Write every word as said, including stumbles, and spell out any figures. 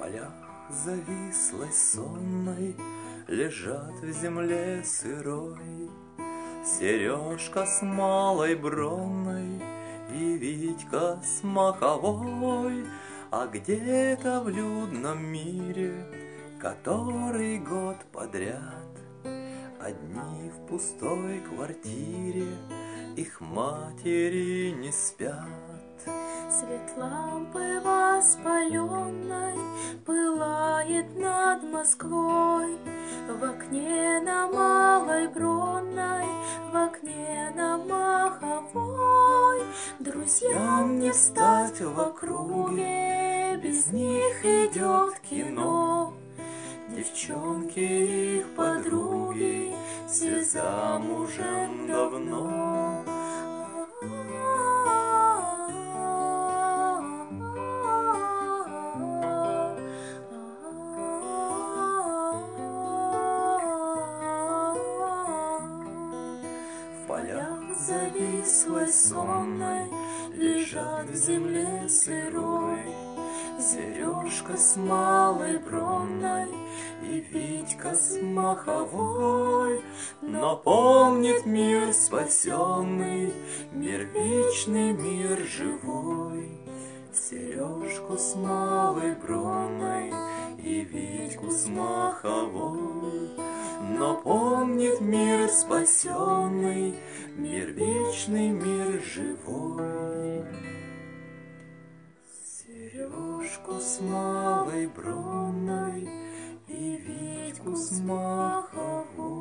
полях завислой сонной лежат в земле сырой Сережка с малой бронной и Витька с маховой. А где-то в людном мире, который год подряд одни в пустой квартире, их матери не спят. Свет лампы воспаленной пылает над Москвой. В окне на Малой Бронной, в окне на Маховой. Друзьям не встать в округе, без них идет кино. Девчонки и их подруги все замужем давно. В полях завислой сонной лежат в земле сырой Сережка с малой бронной и Витька с маховой. Напомнит мир спасенный, мир вечный, мир живой. Сережку с малой бронной и Витьку с маховой. Напомнит мир спасенный, мир вечный, мир живой. Сережку с малой бронной и Витьку с маховой.